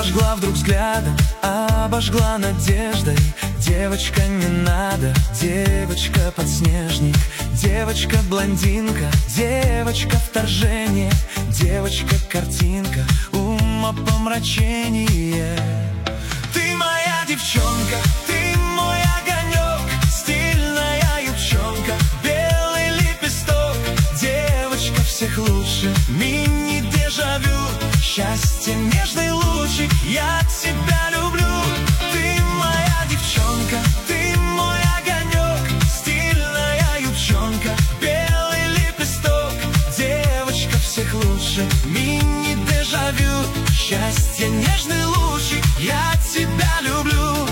Обожгла вдруг взглядом, обожгла надеждой. Девочка не надо, девочка-подснежник, девочка-блондинка, девочка-вторжение, девочка-картинка, умопомрачение. Ты моя девчонка, ты мой огонек, стильная юбчонка, белый лепесток, девочка всех лучше, мини-дежавю, счастье, нежный лучик, я тебя люблю. Ты моя девчонка, ты мой огонек, стильная юбчонка, белый лепесток, девочка всех лучше, мини-дежавю, счастье, нежный лучик, я тебя люблю.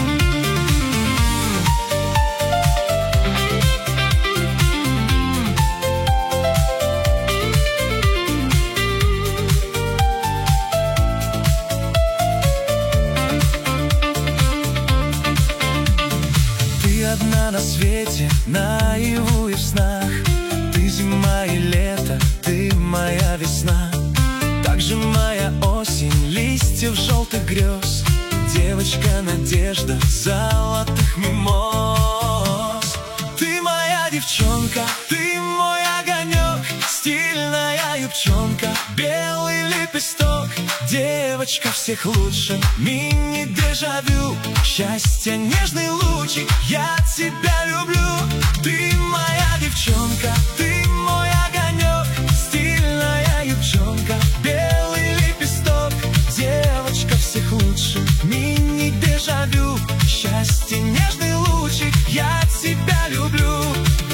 Одна на свете, наяву и в снах. Ты зима и лето, ты моя весна. Также моя осень, листьев желтых грез, девочка надежда золотых мимоз. Ты моя девчонка, ты мой огонек, стильная юбчонка, белый лепесток, девочка всех лучше, мини-дежавю, счастье, нежный лучик, я тебя люблю. Ты моя девчонка, ты мой огонек, стильная юбчонка, белый лепесток, девочка всех лучше, мини-дежавю, счастье, нежный лучик, я тебя люблю.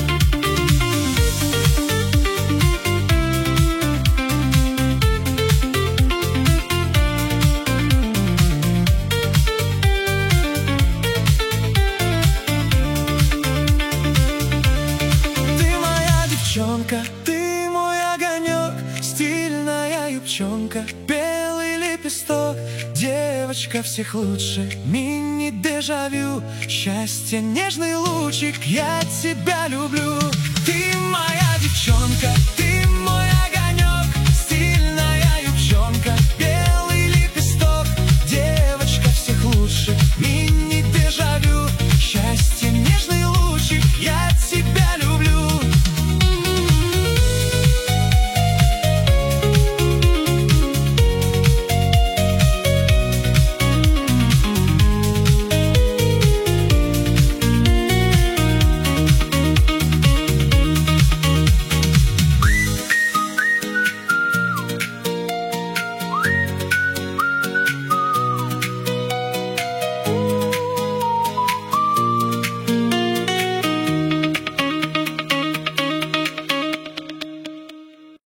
Ты мой огонек, стильная юбчонка, белый лепесток, девочка всех лучше, мини-дежавю, счастье, нежный лучик, я тебя люблю. Ты моя девчонка.